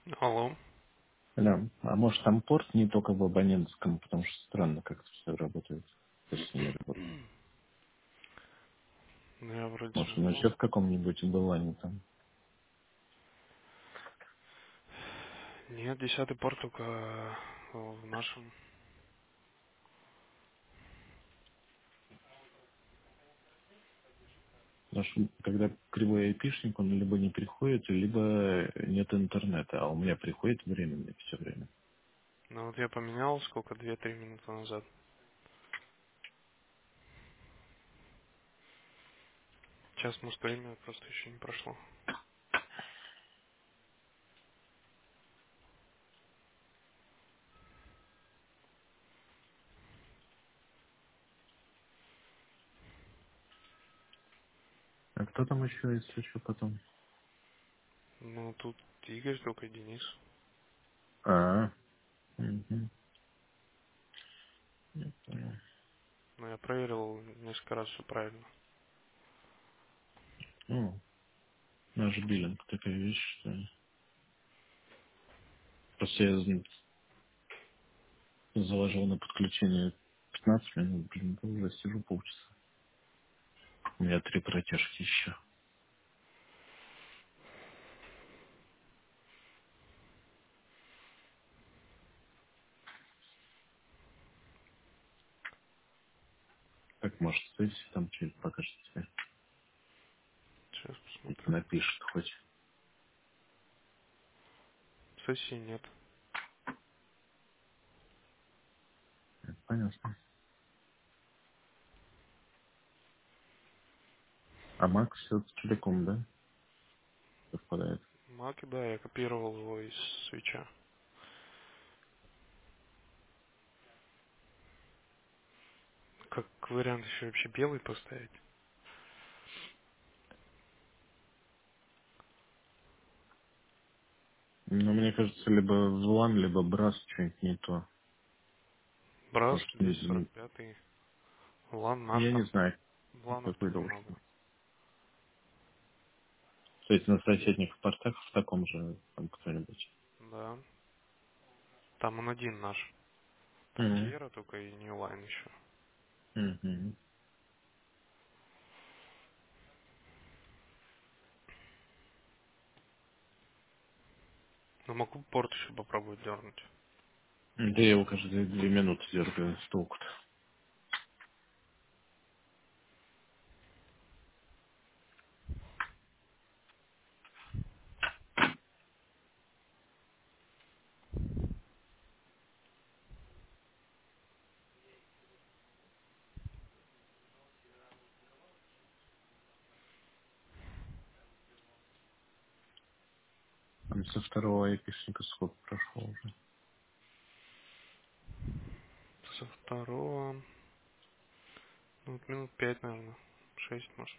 Алло. Да. А может там порт не только в абонентском, потому что странно как-то все работает. Точнее, работает. Ну, я вроде Может, он смотрел. еще в каком-нибудь было там. Нет, 10-й порт только в нашем. Потому что когда кривой айпишник, он либо не приходит, либо нет интернета, а у меня приходит временно все время. Ну вот я поменял сколько, 2-3 минуты назад. Сейчас, может, время просто еще не прошло. А кто там еще, если что, потом? Ну, тут Игорь, только Денис. А, угу. Я понял. Но я проверил несколько раз, все правильно. Ну, наш биллинг такая вещь, что просто я заложил на подключение 15 минут, блин, да уже сижу полчаса. У меня 3 протяжки еще. Как может сессия там что-нибудь покажет тебе? Сейчас Или посмотрю. напишет хоть. Сессии нет. Понятно. А Макс все целиком, да, совпадает? Маки, да, я копировал его из свеча. Как вариант еще вообще белый поставить. Ну, мне кажется, либо Злан, либо Брас что-нибудь не то. Брас Потому что 245. Лан наш я не там. знаю, Ланов какой тоже должен много. быть. То есть на соседних портах в таком же там кто-нибудь. Да. Там он один наш. Там Угу. Тиера только и Ньюлайн еще. Угу. Но могу порт еще попробовать дернуть. Да я его каждые 2 минуты дергаю с толку-то. Там со второго эпишника сколько прошло уже. Со второго, ну, вот минут 5, наверное. 6, может.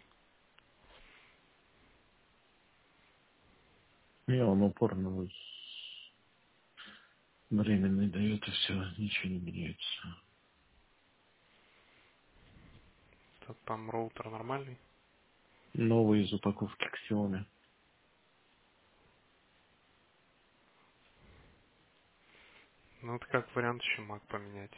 Не, он упорно временный дает, и все, ничего не меняется. Там роутер нормальный. Новый из упаковки Xiaomi. Ну, это как вариант еще маг поменять.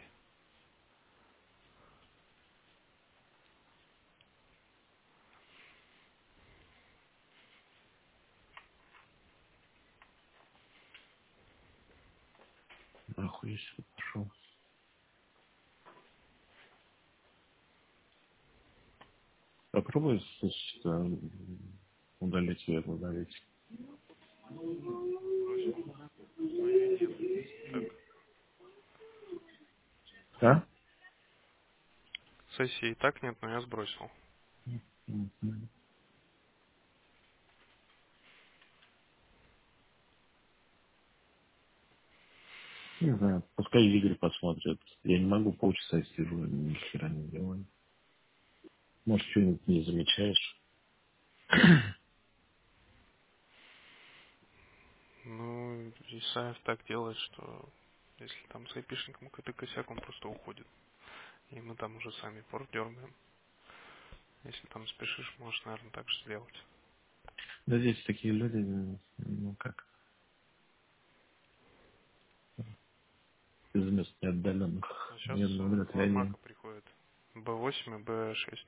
Нахуй если пошел. Попробуй удалить и удалить. Бросил. Но ее нет. Так. А? Сессии и так нет, но я сбросил. Мгм. Не знаю, пускай Игорь посмотрит. Я не могу полчаса сижу, ни хера не делаю. Может, что-нибудь не замечаешь? Ну, Исаев так делает, что если там с айпишником какой-то косяк, он просто уходит. И мы там уже сами порт дергаем. Если там спешишь, можешь, наверное, так же сделать. Да здесь такие люди, ну как. мест неотдаленных. А сейчас Мне номер два связи. мака приходят. B8 и B6.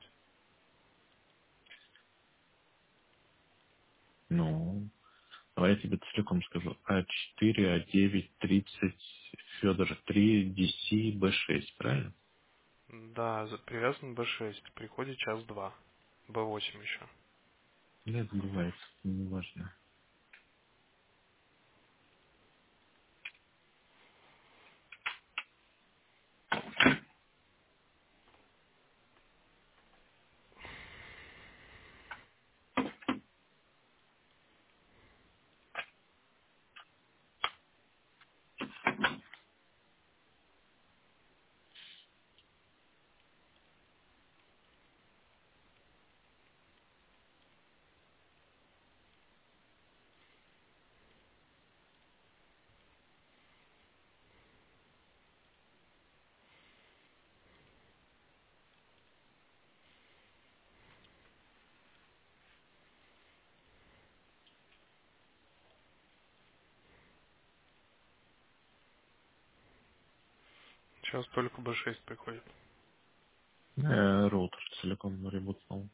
Ну, давай я тебе целиком скажу. А4, А9, 30, Федор 3, DC, Б6, правильно? Да, привязан B6. Приходит час 2. B8 еще. Нет, бывает, неважно. Сейчас только B6 приходит. Роутер целиком работал.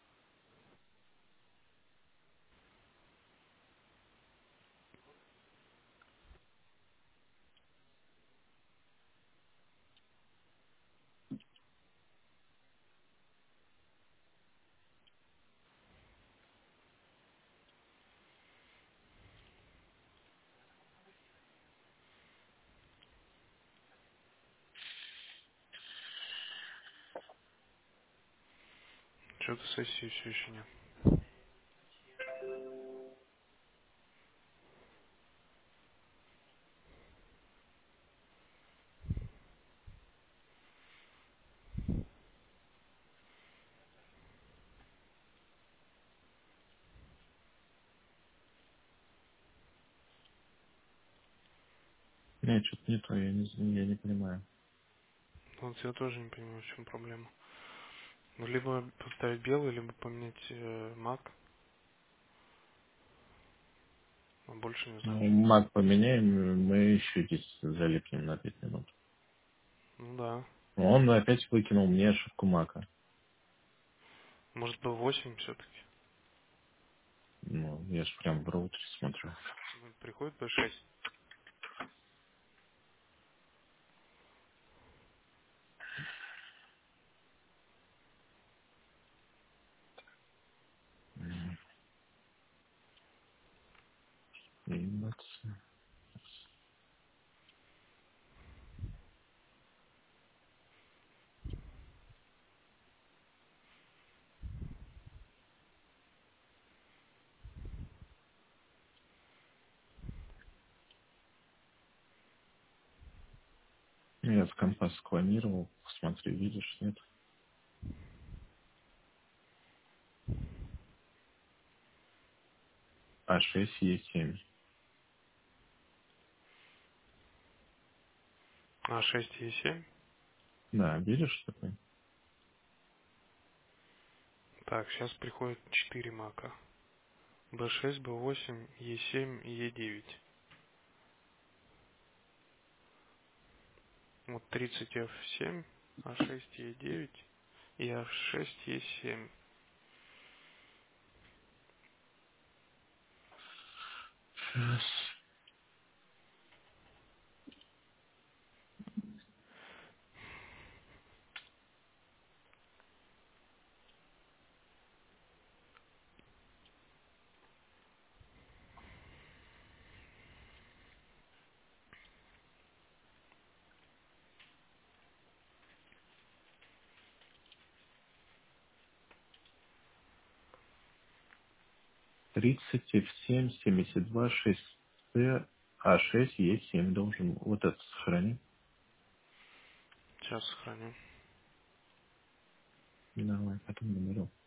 Что-то сессии все еще нет. Нет, что-то не то, я не понимаю. Вот я тоже не понимаю, в чем проблема. Ну, либо поставить белый, либо поменять Mac. А больше не знаю, Ну, что. маг поменяем, мы еще здесь залипнем на 5 минут. Ну да. Он опять выкинул мне ошибку мака. Может B8 все-таки. Ну, я же прям в роутере смотрю. Ну, приходит B6. Inbox. Я с компа склонировал. Смотри, видишь, нет? А6, Е7. А6 E7. Да, видишь такой? Так, сейчас приходит 4 мака. B6, B8, E7 и E9. Вот 30 F7, А6 E9 и А6 E7. Сейчас. 30, F7, 72, 6C, А6, Е7 должен. Вот это сохрани. Сейчас сохраню. Давай, потом наберу.